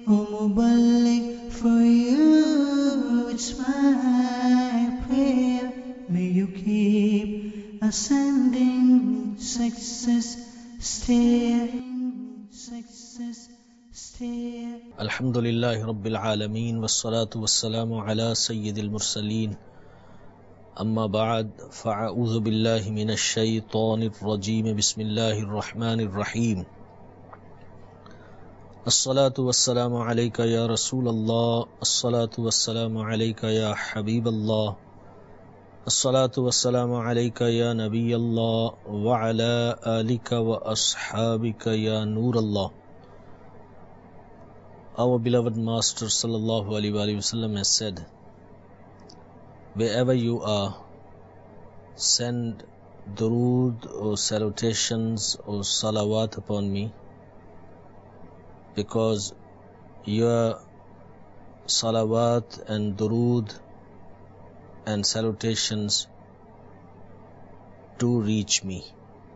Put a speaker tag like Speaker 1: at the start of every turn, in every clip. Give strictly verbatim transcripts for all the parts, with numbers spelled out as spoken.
Speaker 1: O Muballigh, for you it's my prayer. May you keep ascending success stair, success stair.
Speaker 2: Alhamdulillahi Rabbil Alameen, wassalatu wassalamu ala Sayyidil Mursaleen. Amma ba'd, fa'a'udhu billahi minash shaytanir rajeem, bismillahir rahmanir rahim. As-salatu wassalamu alayka ya Rasulallah, as-salatu wassalamu alayka ya Habiballah, as-salatu wassalamu alayka ya Nabiyallah, wa ala alika wa ashabika ya Nurallah. Our beloved Master sallallahu alaihi wasallam has said, wherever you are, send durood or salutations or salawat upon me, because your salawat and durood and salutations do reach me.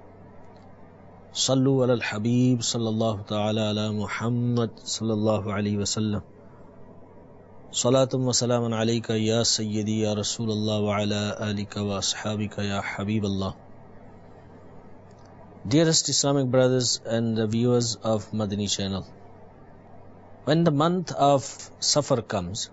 Speaker 2: Sallu ala al-Habib sallallahu ta'ala ala Muhammad sallallahu alayhi wa sallam. Salatum wa salaman alayka ya Sayyidi ya Rasulallah wa ala alika wa ashabika ya Habiballah. Dearest Islamic brothers and the viewers of Madani channel, when the month of Safar comes,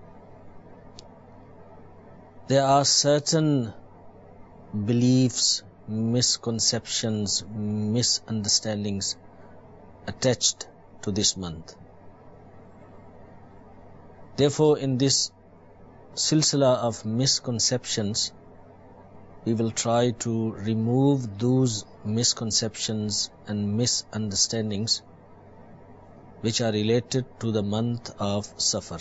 Speaker 2: there are certain beliefs, misconceptions, misunderstandings attached to this month. Therefore, in this silsila of misconceptions, we will try to remove those misconceptions and misunderstandings which are related to the month of Safar.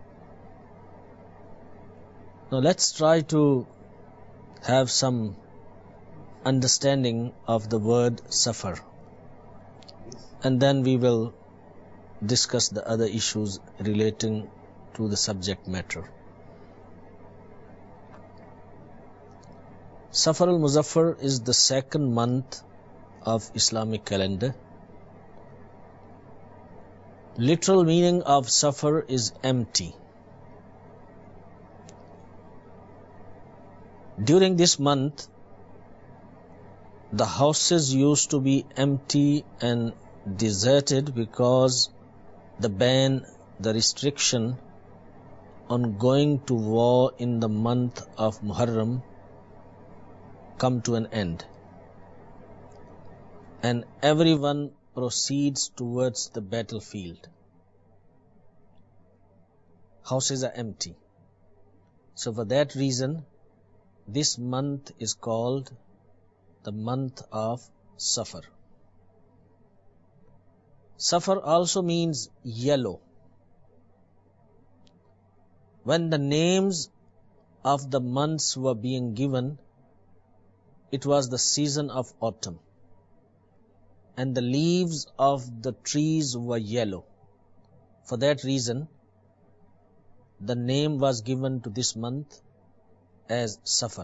Speaker 2: Now let's try to have some understanding of the word Safar, and then we will discuss the other issues relating to the subject matter. Safar al-Muzaffar is the second month of Islamic calendar. Literal meaning of Safar is empty. During this month, the houses used to be empty and deserted because the ban, the restriction on going to war in the month of Muharram come to an end, and everyone proceeds towards the battlefield. Houses are empty. So for that reason, this month is called the month of Safar. Safar also means yellow. When the names of the months were being given, it was the season of autumn, and the leaves of the trees were yellow. For that reason, the name was given to this month as Safar.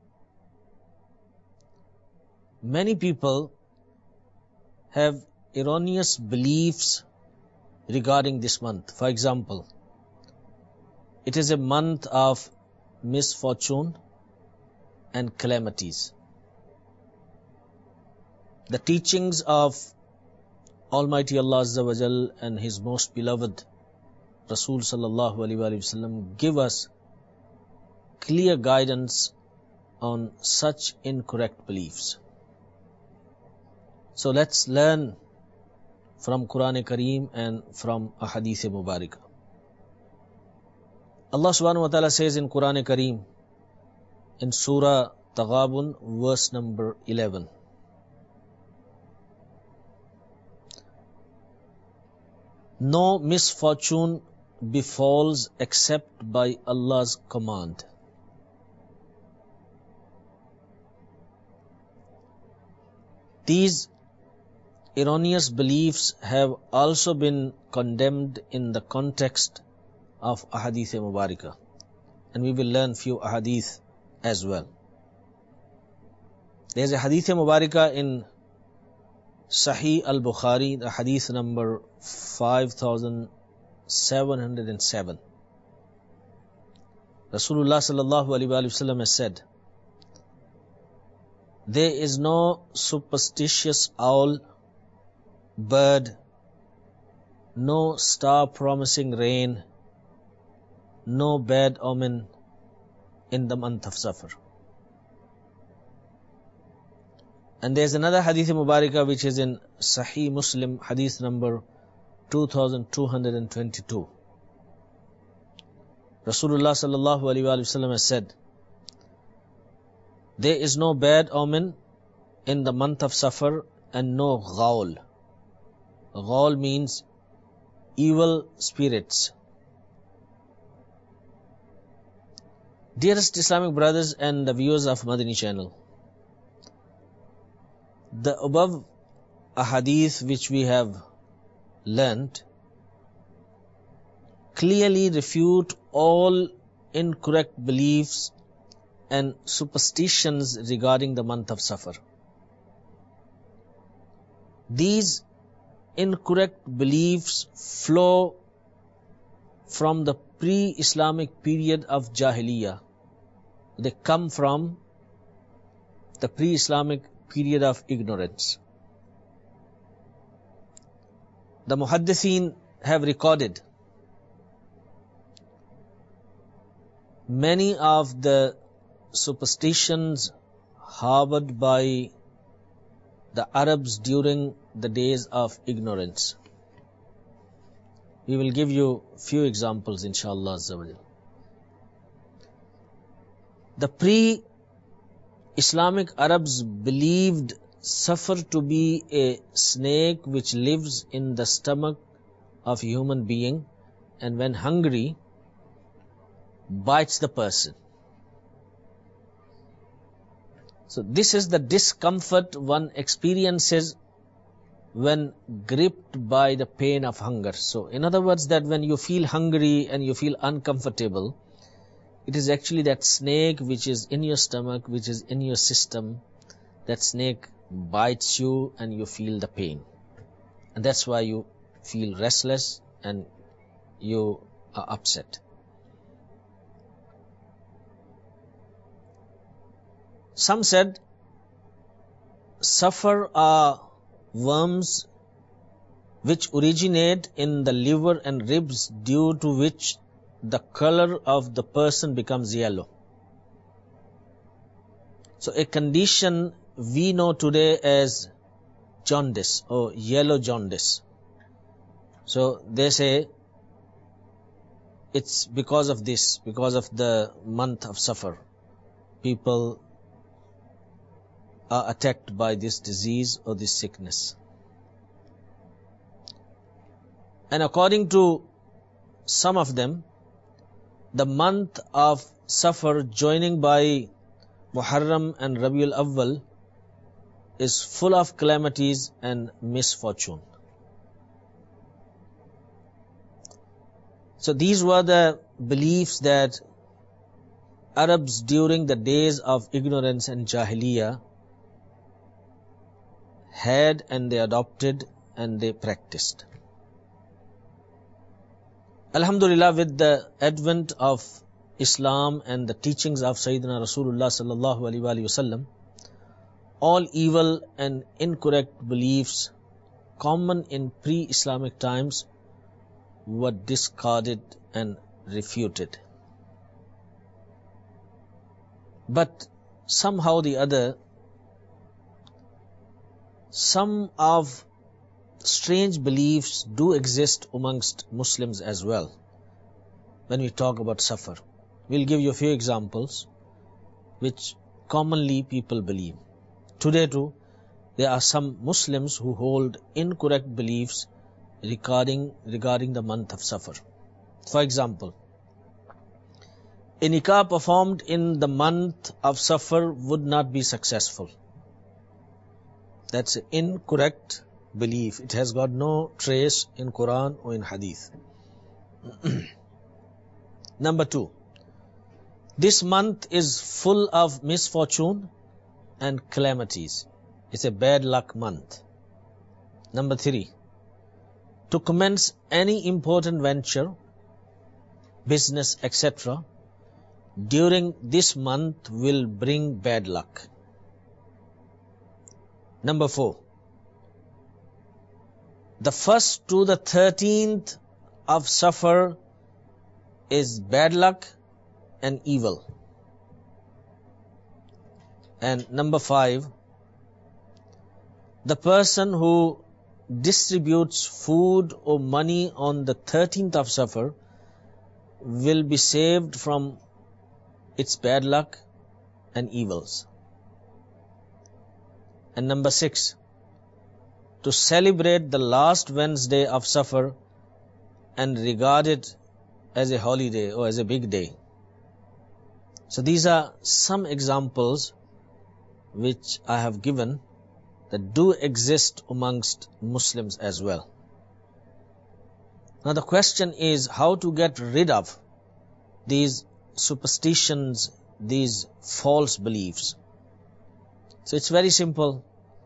Speaker 2: Many people have erroneous beliefs regarding this month. For example, it is a month of misfortune and calamities. The teachings of Almighty Allah Azza wa Jal and His most beloved Rasul sallallahu alaihi wasallam give us clear guidance on such incorrect beliefs. So let's learn from Quran Kareem and from Ahadith Mubarakah. Allah subhanahu wa ta'ala says in Quran Kareem, in Surah Taghabun, verse number eleven, no misfortune befalls except by Allah's command. These erroneous beliefs have also been condemned in the context of Ahadith Mubarakah, and we will learn few Ahadith as well. There is a Hadith Mubarakah in Sahih al-Bukhari, the Hadith number five thousand seven hundred seven. Rasulullah sallallahu alaihi wasallam has said, there is no superstitious owl, bird, no star promising rain, no bad omen in the month of Safar. And there's another hadith Mubarakah which is in Sahih Muslim, hadith number two thousand two hundred twenty-two. Rasulullah sallallahu alaihi wasallam has said, there is no bad omen in the month of Safar and no ghaul. Ghaul means evil spirits. Dearest Islamic brothers and the viewers of Madani channel, the above ahadith which we have learnt clearly refute all incorrect beliefs and superstitions regarding the month of Safar. These incorrect beliefs flow from the pre-Islamic period of Jahiliyyah. They come from the pre-Islamic period of ignorance. The Muhaddithin have recorded many of the superstitions harbored by the Arabs during the days of ignorance. We will give you few examples, inshallah azza wa jal. The pre-Islamic Arabs believed Safar to be a snake which lives in the stomach of a human being, and when hungry, bites the person. So this is the discomfort one experiences when gripped by the pain of hunger. So in other words, that when you feel hungry and you feel uncomfortable, it is actually that snake which is in your stomach, which is in your system. That snake bites you and you feel the pain. And that's why you feel restless and you are upset. Some said Safar are worms which originate in the liver and ribs, due to which the color of the person becomes yellow. So a condition we know today as jaundice or yellow jaundice. So they say it's because of this, because of the month of Safar. People are attacked by this disease or this sickness. And according to some of them, the month of Safar joining by Muharram and Rabiul Awwal is full of calamities and misfortune. So these were the beliefs that Arabs during the days of ignorance and Jahiliyyah had, and they adopted and they practiced. Alhamdulillah, with the advent of Islam and the teachings of Sayyidina Rasulullah sallallahu alaihi wasallam, all evil and incorrect beliefs common in pre-Islamic times were discarded and refuted. But somehow or the other, some of strange beliefs do exist amongst Muslims as well. When we talk about Safar, we'll give you a few examples which commonly people believe. Today too, there are some Muslims who hold incorrect beliefs regarding regarding the month of Safar. For example, a nikah performed in the month of Safar would not be successful. That's an incorrect belief. It has got no trace in Quran or in Hadith. Number two, this month is full of misfortune and calamities. It's a bad luck month. Number three, to commence any important venture, business, et cetera, during this month will bring bad luck. Number four, the first to the thirteenth of Safar is bad luck and evil. And number five, the person who distributes food or money on the thirteenth of Safar will be saved from its bad luck and evils. And number six, to celebrate the last Wednesday of Safar and regard it as a holiday or as a big day. So these are some examples which I have given that do exist amongst Muslims as well. Now the question is how to get rid of these superstitions, these false beliefs. So it's very simple.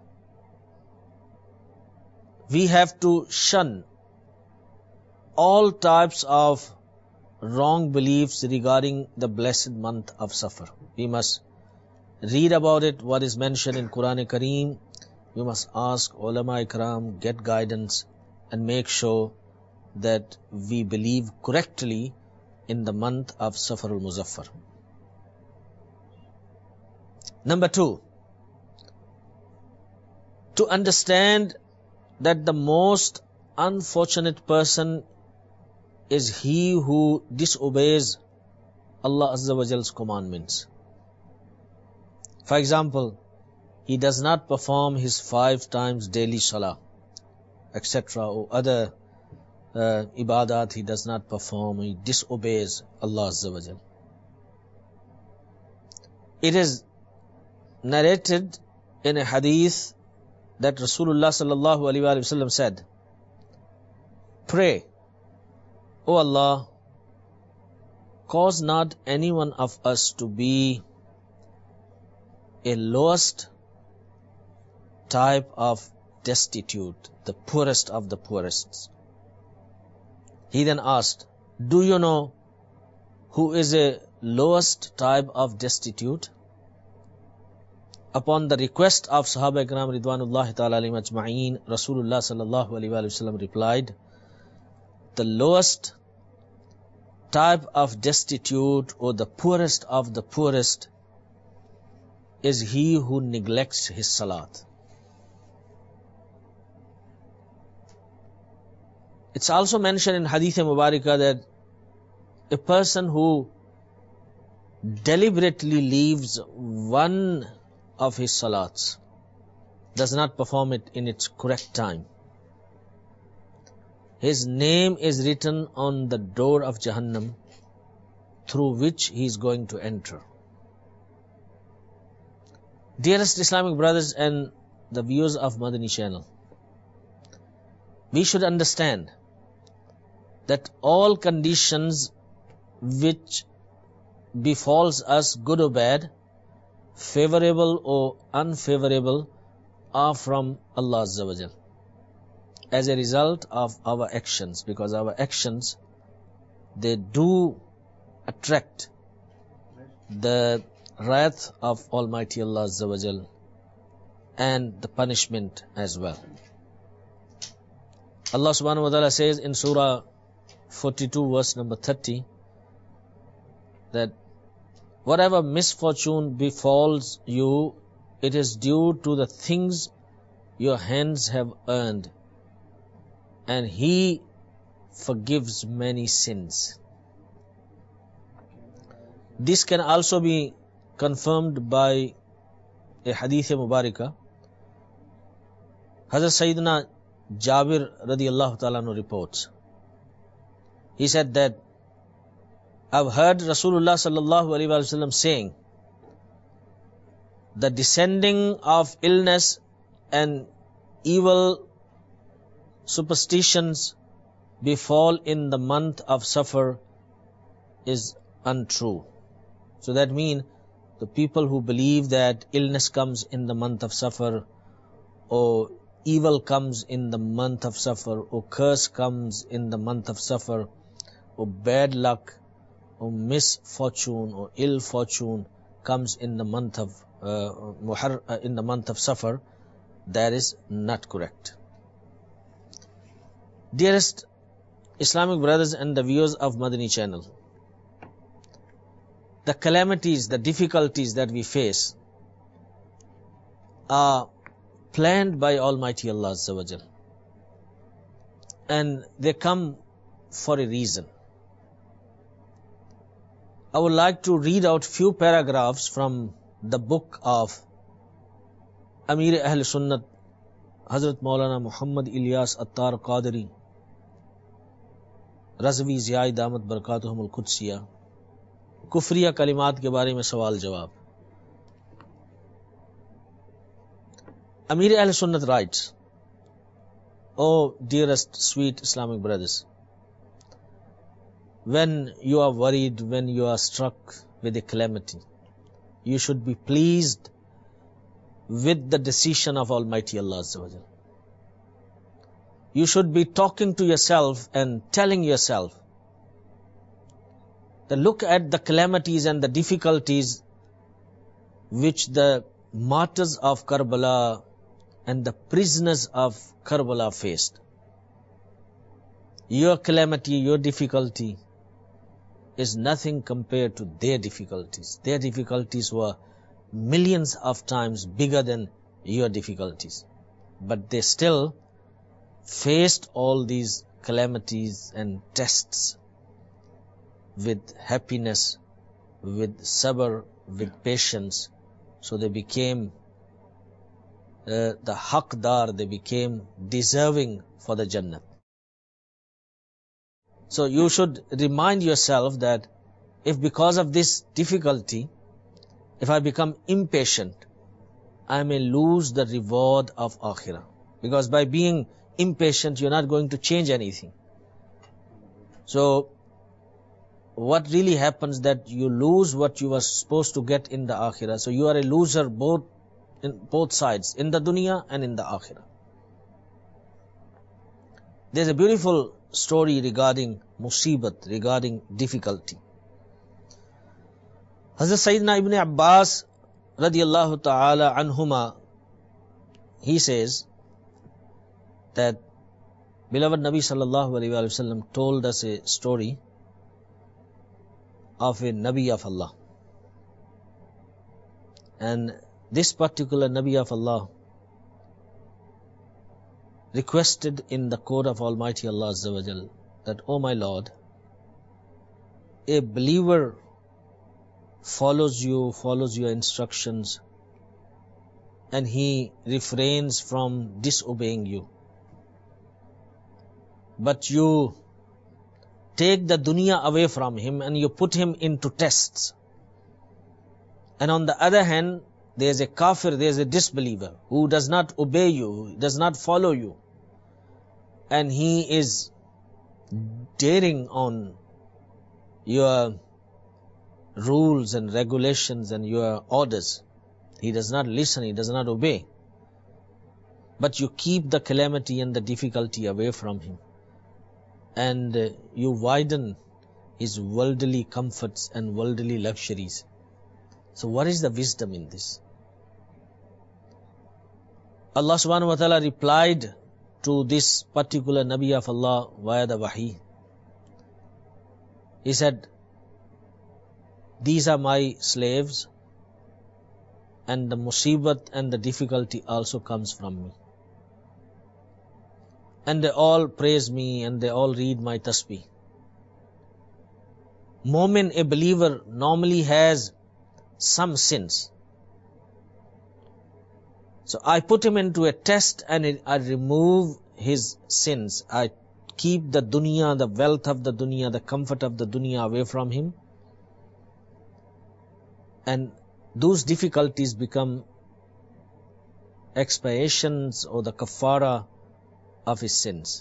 Speaker 2: We have to shun all types of wrong beliefs regarding the blessed month of Safar. We must read about it, what is mentioned in Quran Kareem. We must ask ulama ikram, get guidance, and make sure that we believe correctly in the month of Safar al-Muzaffar. Number two, to understand that the most unfortunate person is he who disobeys Allah Azza wa Jal's commandments. For example, he does not perform his five times daily salah, et cetera, or other uh, ibadat he does not perform, he disobeys Allah Azza wa Jal. It is narrated in a hadith that Rasulullah sallallahu alaihi wasallam said, "Pray, O Allah, cause not any one of us to be a lowest type of destitute, the poorest of the poorest." He then asked, "Do you know who is a lowest type of destitute?" Upon the request of Sahaba Ikram Ridwanullahi Ta'ala alayhim ajma'een, Rasulullah sallallahu alaihi wasallam replied, the lowest type of destitute or the poorest of the poorest is he who neglects his salat. It's also mentioned in Hadith Mubarakah that a person who deliberately leaves one of his salats, does not perform it in its correct time, his name is written on the door of Jahannam through which he is going to enter. Dearest Islamic brothers and the viewers of Madani channel, we should understand that all conditions which befalls us, good or bad, favorable or unfavorable, are from Allah Azza wa Jal as a result of our actions, because our actions, they do attract the wrath of Almighty Allah Azza wa Jal and the punishment as well. Allah subhanahu wa ta'ala says in Surah forty-two verse number thirty that whatever misfortune befalls you, it is due to the things your hands have earned, and He forgives many sins. This can also be confirmed by a Hadith Mubarakah. Hazrat Sayyidina Jabir radiyallahu ta'ala anhu reports. He said that I've heard Rasulullah sallallahu alaihi wasallam saying, the descending of illness and evil superstitions befall in the month of Safar is untrue. So that means the people who believe that illness comes in the month of Safar, or evil comes in the month of Safar, or curse comes in the month of Safar, or bad luck, or misfortune, or ill fortune comes in the month of uh, Muharram, uh, in the month of Safar, that is not correct. Dearest Islamic brothers and the viewers of Madani channel, the calamities, the difficulties that we face are planned by Almighty Allah Azza wa Jal, and they come for a reason. I would like to read out few paragraphs from the book of Amir Ahl Sunnat Hazrat Maulana Muhammad Ilyas Attar Qadri Razvi Ziyai Damat Barakatuhum Al-Qudsiya, कुफरिया कलिमात के बारे में सवाल जवाब. Amir Ahl Sunnat writes, "O dearest sweet Islamic brothers, when you are worried, when you are struck with a calamity, you should be pleased with the decision of Almighty Allah Azza wa Jal. You should be talking to yourself and telling yourself that look at the calamities and the difficulties which the martyrs of Karbala and the prisoners of Karbala faced. Your calamity, your difficulty is nothing compared to their difficulties. Their difficulties were millions of times bigger than your difficulties. But they still faced all these calamities and tests with happiness, with sabr, with patience. So they became uh, the haqdar, they became deserving for the Jannah. So you should remind yourself that if because of this difficulty, if I become impatient, I may lose the reward of Akhirah. Because by being impatient, you're not going to change anything. So what really happens that you lose what you were supposed to get in the Akhirah. So you are a loser both in both sides, in the dunya and in the Akhirah. There's a beautiful story regarding musibat, regarding difficulty. Hazrat Sayyidina Ibn Abbas radiyallahu ta'ala anhuma, he says that beloved Nabi sallallahu alayhi wa sallam told us a story of a Nabi of Allah. And this particular Nabi of Allah requested in the court of Almighty Allah Azza wa Jal that, "O my Lord, a believer follows you, follows your instructions, and he refrains from disobeying you. But you take the dunya away from him and you put him into tests. And on the other hand, there is a kafir, there is a disbeliever who does not obey you, does not follow you. And he is daring on your rules and regulations and your orders. He does not listen, he does not obey. But you keep the calamity and the difficulty away from him. And uh, you widen his worldly comforts and worldly luxuries. So what is the wisdom in this?" Allah subhanahu wa ta'ala replied to this particular Nabi of Allah via the wahi. He said, "These are my slaves, and the musibat and the difficulty also comes from me. And they all praise me and they all read my tasbih." Mu'min, a believer, normally has some sins. So I put him into a test and I remove his sins. I keep the dunya, the wealth of the dunya, the comfort of the dunya away from him. And those difficulties become expiations or the kafara of his sins.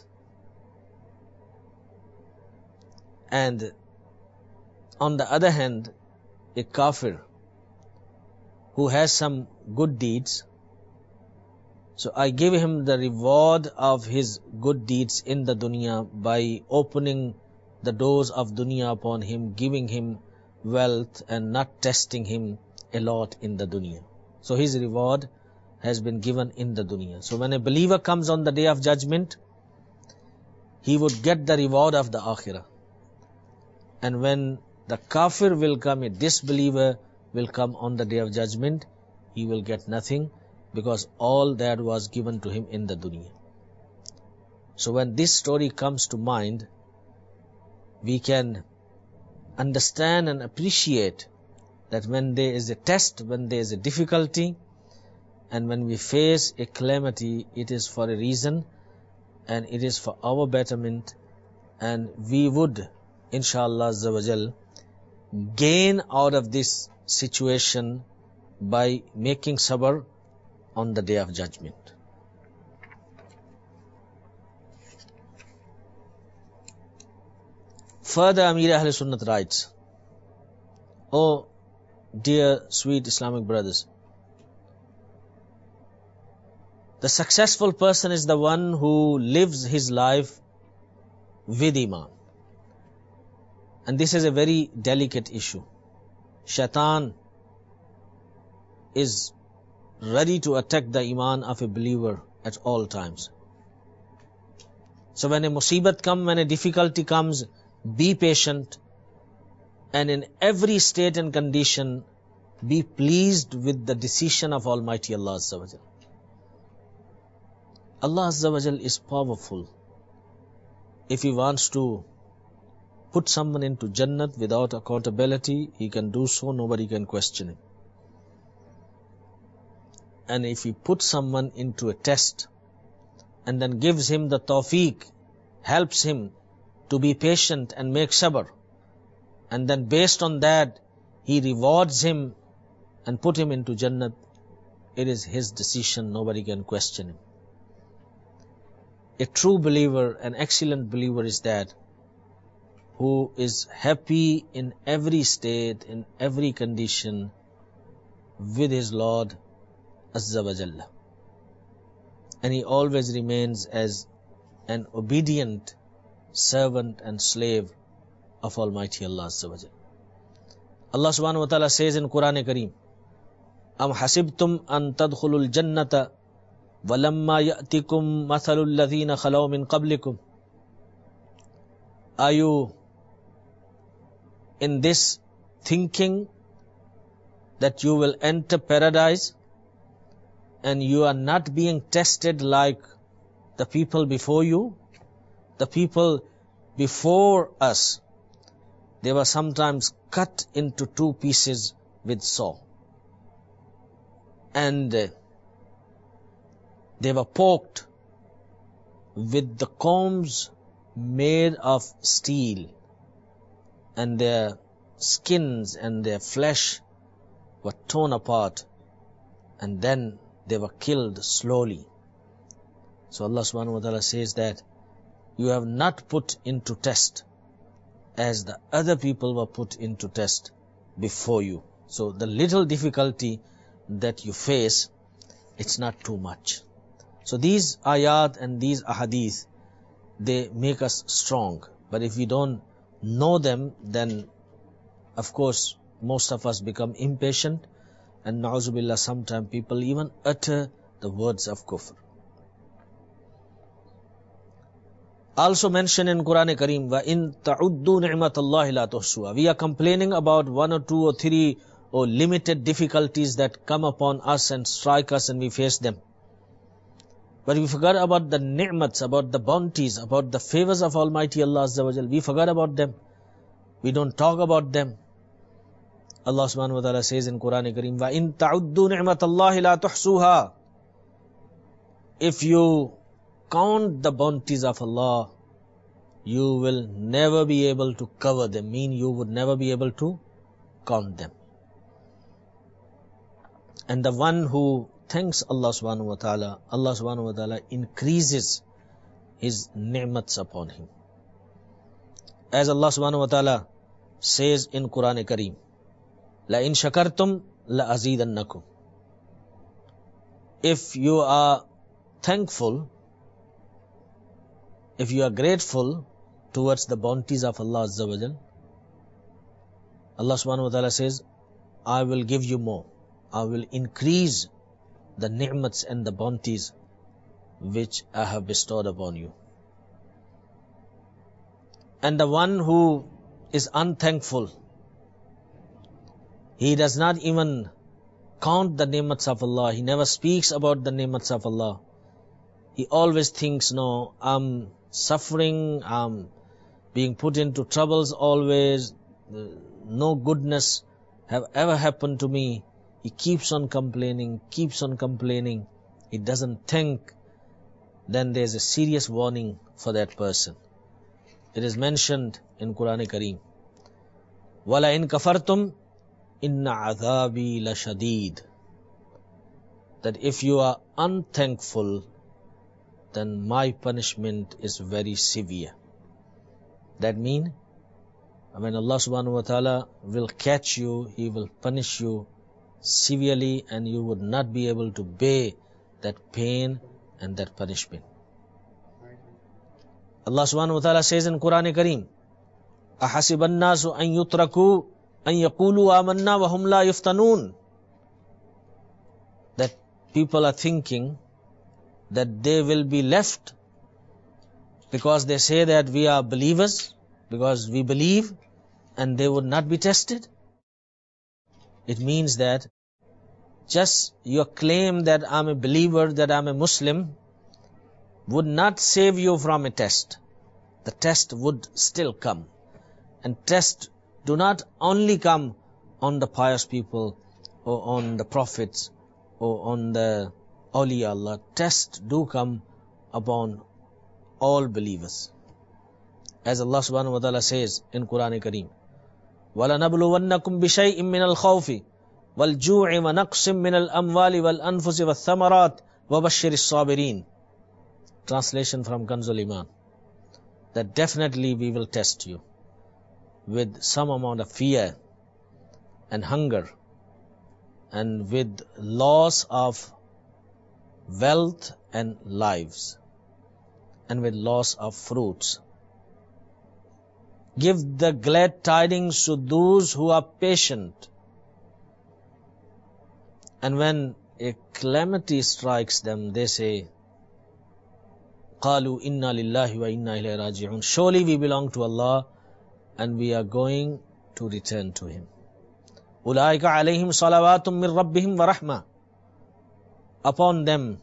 Speaker 2: And on the other hand, a kafir who has some good deeds, So I give him the reward of his good deeds in the dunya by opening the doors of dunya upon him, giving him wealth and not testing him a lot in the dunya. So his reward has been given in the dunya. So when a believer comes on the day of judgment, he would get the reward of the akhirah. And when the kafir will come, a disbeliever will come on the day of judgment, he will get nothing, because all that was given to him in the dunya. So when this story comes to mind, we can understand and appreciate that when there is a test, when there is a difficulty, and when we face a calamity, it is for a reason, and it is for our betterment, and we would, inshallah azza wa jal, gain out of this situation by making sabr on the day of judgment. Further, Amir Ahl Sunnat writes, "Oh, dear sweet Islamic brothers, the successful person is the one who lives his life with Iman." And this is a very delicate issue. Shaitan is ready to attack the Iman of a believer at all times. So when a musibat comes, when a difficulty comes, be patient, and in every state and condition, be pleased with the decision of Almighty Allah Azza wa Jal. Allah Azza wa Jal is powerful. If He wants to put someone into Jannat without accountability, He can do so, nobody can question Him. And if He puts someone into a test and then gives him the tawfiq, helps him to be patient and make sabr, and then based on that He rewards him and put him into Jannat, it is His decision, nobody can question him. A true believer, an excellent believer is that who is happy in every state, in every condition with his Lord Azza wa Jalla. And he always remains as an obedient servant and slave of Almighty Allah Azza wa Jalla. Allah subhanahu wa ta'ala says in Quran Kareem, "Am hasibtum an tadkhulul jannata walamma ya'tikum mathalul ladhina khalaw min qablikum." Are you in this thinking that you will enter paradise and you are not being tested like the people before you? The people before us, they were sometimes cut into two pieces with saw, and they were poked with the combs made of steel, and their skins and their flesh were torn apart, and then they were killed slowly. So Allah subhanahu wa ta'ala says that you have not put into test as the other people were put into test before you. So the little difficulty that you face, it's not too much. So these ayat and these ahadith, they make us strong. But if we don't know them, then of course most of us become impatient, and na'uzubillah, sometimes people even utter the words of kufr. Also mentioned in Quran Kareem, "Wa in ta'uddu ni'matallahi la tuhsuha." We are complaining about one or two or three or limited difficulties that come upon us and strike us, and we face them. But we forgot about the ni'mats, about the bounties, about the favors of Almighty Allah Azza wa Jal. We forgot about them. We don't talk about them. Allah subhanahu wa ta'ala says in Quran Kareem, "Wa in ta'uddu ni'matallahi la tuhsuha." If you count the bounties of Allah, you will never be able to cover them. Mean you would never be able to count them. And the one who thanks Allah subhanahu wa ta'ala, Allah subhanahu wa ta'ala increases His ni'mats upon him. As Allah subhanahu wa ta'ala says in Quran Kareem, "La in shakartum la azidannakum." If you are thankful, if you are grateful towards the bounties of Allah Azza wa Jal, Allah subhanahu wa ta'ala says, I will give you more. I will increase the ni'mats and the bounties which I have bestowed upon you. And the one who is unthankful, he does not even count the ni'mats of Allah. He never speaks about the ni'mats of Allah. He always thinks, no, I'm suffering, I'm being put into troubles always, no goodness have ever happened to me. He keeps on complaining, keeps on complaining. He doesn't think. Then there's a serious warning for that person. It is mentioned in Quran Kareem, Wala in kafartum inna adhabi la shadid. That if you are unthankful, then my punishment is very severe. That means, when Allah subhanahu wa ta'ala will catch you, He will punish you severely, and you would not be able to bear that pain and that punishment. Allah subhanahu wa ta'ala says in Quran Kareem, أَحَسِبَ النَّاسُ أَن يُتْرَكُوا أَن يَقُولُوا آمَنَّا وَهُمْ لَا يُفْتَنُونَ. That people are thinking that they will be left because they say that we are believers, because we believe, and they would not be tested. It means that just your claim that I'm a believer, that I'm a Muslim, would not save you from a test. The test would still come. And tests do not only come on the pious people or on the prophets or on the awliya Allah. Tests do come upon all believers. As Allah subhanahu wa ta'ala says in Quran Kareem, وَلَنَبْلُوَنَّكُمْ بِشَيْءٍ مِّنَ الْخَوْفِ وَالْجُوعِ وَنَقْصٍ مِّنَ الْأَمْوَالِ وَالْأَنفُسِ وَالثَّمَرَاتِ وَبَشِّرِ الصَّابِرِينَ. Translation from Kanzul Iman. That definitely we will test you with some amount of fear and hunger, and with loss of wealth and lives, and with loss of fruits. Give the glad tidings to those who are patient. And when a calamity strikes them, they say, قَالُوا إِنَّا لِلَّهِ وَإِنَّا إِلَيْهِ رَاجِعُونَ. Surely we belong to Allah and we are going to return to Him. أُولَٰئِكَ عَلَيْهِمْ صَلَوَاتٌ مِّن رَبِّهِمْ وَرَحْمَةٌ. Upon them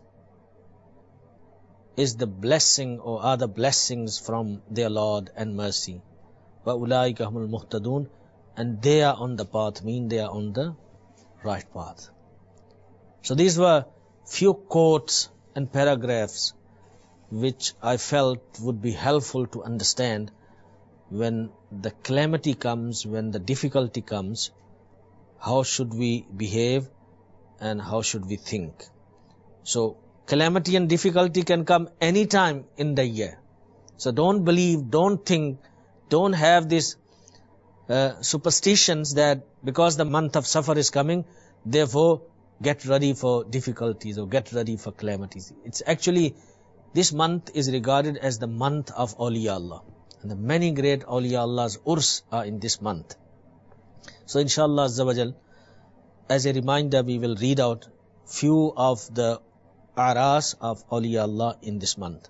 Speaker 2: is the blessing or other blessings from their Lord and mercy. وَأُولَٰئِكَ هُمُ الْمُهْتَدُونَ. And they are on the path, mean they are on the right path. So these were few quotes and paragraphs which I felt would be helpful to understand when the calamity comes, when the difficulty comes, how should we behave and how should we think. So calamity and difficulty can come any time in the year. So don't believe, don't think, don't have these uh, superstitions that because the month of Safar is coming, therefore get ready for difficulties or get ready for calamities. It's actually, this month is regarded as the month of awliya Allah. And the many great awliya Allah's urs are in this month. So inshallah Azza wa Jal, as a reminder, we will read out few of the aras of awliya Allah in this month.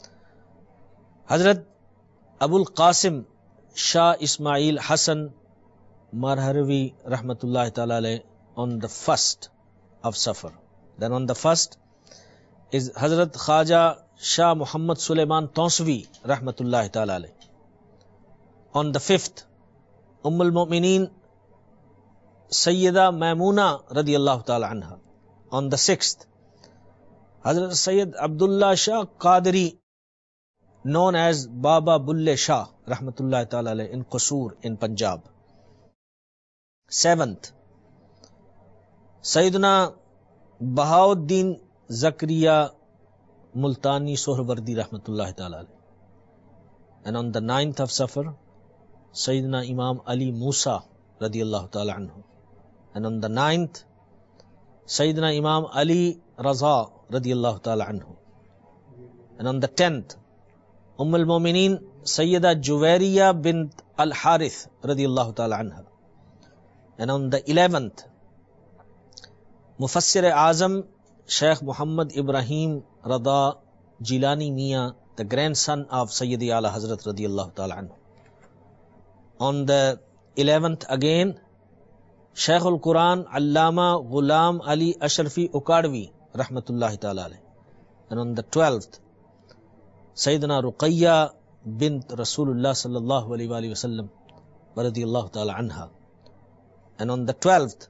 Speaker 2: Hazrat Abul Qasim Shah Ismail Hassan Marharvi Rahmatullahi Ta'ala alayh on the first of Safar. Then on the first is Hazrat Khaja Shah Muhammad Sulaiman Tausvi Rahmatullahi Ta'ala alayh. On the fifth, Umm al-Mu'mineen Sayyida Maimuna radiyallahu ta'ala anha. On the sixth, Hazrat Sayyid Abdullah Shah Qadri, known as Baba Bulle Shah Rahmatullahi Ta'ala alayh, in Qusur in Punjab. Seventh, Sayyidina Bahauddin Zakariya Multani Sohrawardi Rahmatullahi Ta'ala alayh. And on the ninth of Safar, Sayyidina Imam Ali Musa radiyallahu ta'ala anhu. And on the ninth, Sayyidina Imam Ali Raza radiyallahu ta'ala anhu. And on the tenth, Umm al-Mumineen Sayyida Juwairiya bint al-Harith radiyallahu ta'ala anha. And on the eleventh, Mufassir Azam Shaykh Muhammad Ibrahim Rada Jilani Miya, the grandson of Sayyidi Ala Hazrat radiyallahu ta'ala anhu. On the eleventh again, Shaykh al-Quran Allama Ghulam Ali Ashrafi Ukadwi rahmatullahi ta'ala alayh. And on the twelfth, Sayyidina Ruqayya bint Rasulullah sallallahu alayhi wa sallam radiyallahu ta'ala anha. And on the twelfth,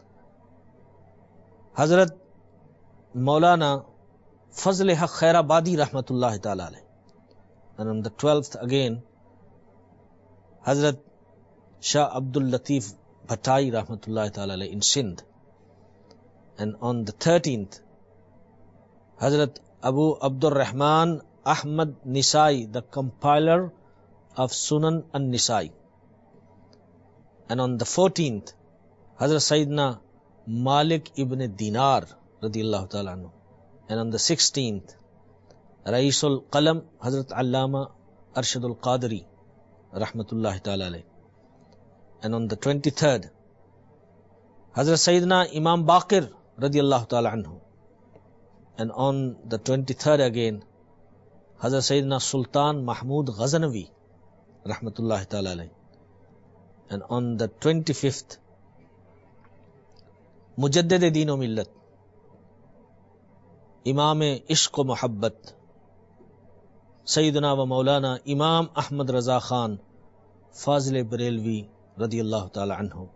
Speaker 2: Hazrat Maulana Fazl Haq Khairabadi rahmatullahi ta'ala alayh. And on the twelfth again, Hazrat Shah Abdul Latif Bhattai rahmatullahi ta'ala alayh in Sindh. And on the thirteenth, Hazrat Abu Abdur Rahman Ahmad Nisai, the compiler of Sunan an-Nisai. And on the fourteenth, Hazrat Sayyidina Malik ibn Dinar radiyallahu ta'ala anhu. And on the sixteenth, Raisul Qalam Hazrat Allama Arshadul Qadri rahmatullahi ta'ala alayh. And on the twenty-third, Hazrat Sayyidina Imam Baqir radiyallahu ta'ala anhu. And on the twenty-third again, Hazrat Sayyidina Sultan Mahmud Ghazanavi rahmatullahi ta'ala alayh. And on the twenty-fifth, Mujaddid Deen o Millat, Imam Ishq o Muhabbat, Sayyidina wa Maulana Imam Ahmad Raza Khan Fazl Barelvi radiyallahu ta'ala anhu.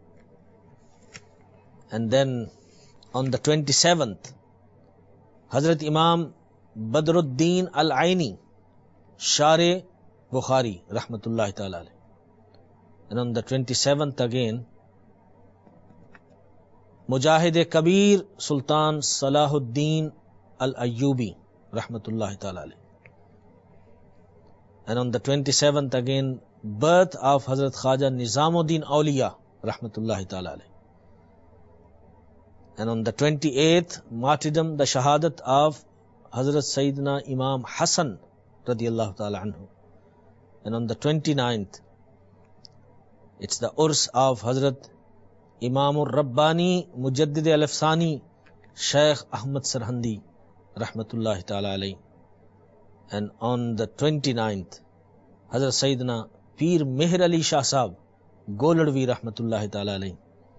Speaker 2: And then on the twenty-seventh, Hazrat Imam Badruddin Al-Aini Share Bukhari rahmatullahi ta'ala alayh. And on the twenty-seventh again, Mujahid Kabir Sultan Salahuddin Al-Ayyubi rahmatullahi ta'ala alayh. And on the twenty-seventh again, birth of Hazrat Khaja Nizamuddin Awliya rahmatullahi ta'ala alayh. And on the twenty-eighth, martyrdom, the shahadat of Hazrat Sayyidina Imam Hassan radiyallahu ta'ala anhu. And on the twenty-ninth, it's the urs of Hazrat Imamur Rabbani Mujaddid Al-Afsani Shaykh Ahmad Sarhandi rahmatullahi ta'ala alayh. And on the twenty-ninth, Hazrat Sayyidina Peer Meher Ali Shah Sahab Goladvi rahmatullahi ta'ala alayh.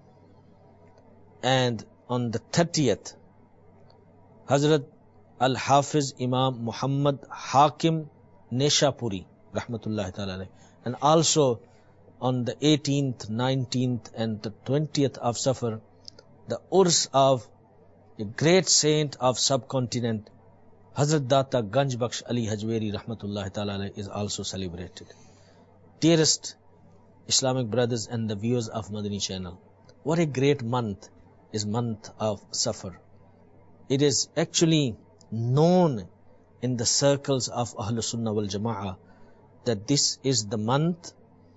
Speaker 2: And on the thirtieth, Hazrat Al-Hafiz Imam Muhammad Hakim Neshapuri rahmatullahi ta'ala alayh. And also on the eighteenth, nineteenth and the twentieth of Safar, the urs of a great saint of subcontinent, Hazrat Data Ganj Bakhsh Ali Hajweri rahmatullahi ta'ala alayh, is also celebrated. Dearest Islamic brothers and the viewers of Madani channel, what a great month is month of Safar. It is actually known in the circles of Ahlus Sunnah wal Jama'ah that this is the month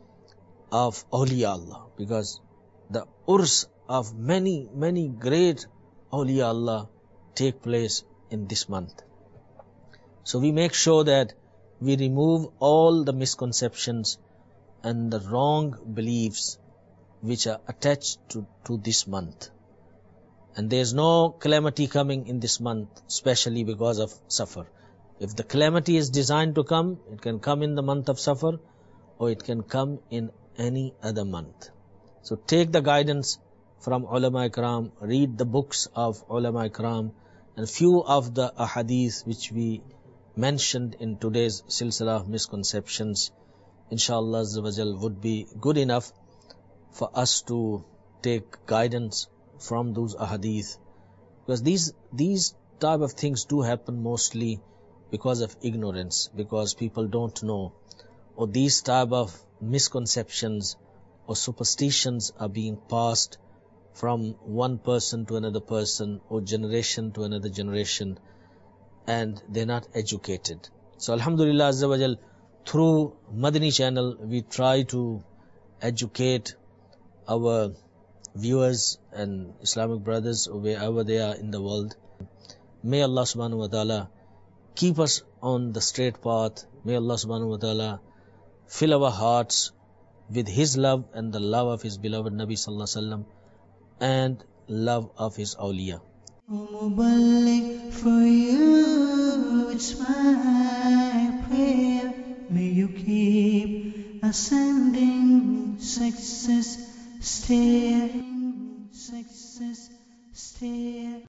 Speaker 2: of Awliya Allah, because the urs of many, many great Awliya Allah take place in this month. So we make sure that we remove all the misconceptions and the wrong beliefs which are attached to, to this month. And there is no calamity coming in this month, especially because of Safar. If the calamity is designed to come, it can come in the month of Safar, or it can come in any other month. So take the guidance from Ulama Ikram, read the books of Ulama Ikram, and few of the ahadith which we mentioned in today's silsila of misconceptions, inshallah Azza wa Jal, would be good enough for us to take guidance from those ahadith, because these these type of things do happen mostly because of ignorance, because people don't know, or these type of misconceptions or superstitions are being passed from one person to another person or generation to another generation, and they're not educated. So Alhamdulillah Azza wa Jal, through Madani channel, we try to educate our viewers and Islamic brothers wherever they are in the world. May Allah subhanahu wa ta'ala keep us on the straight path. May Allah subhanahu wa ta'ala fill our hearts with His love and the love of His beloved Nabi sallallahu alaihi wasallam and love of His awliya.
Speaker 1: O Muballigh, for you it's my prayer. May you keep ascending success, stay, success, stay.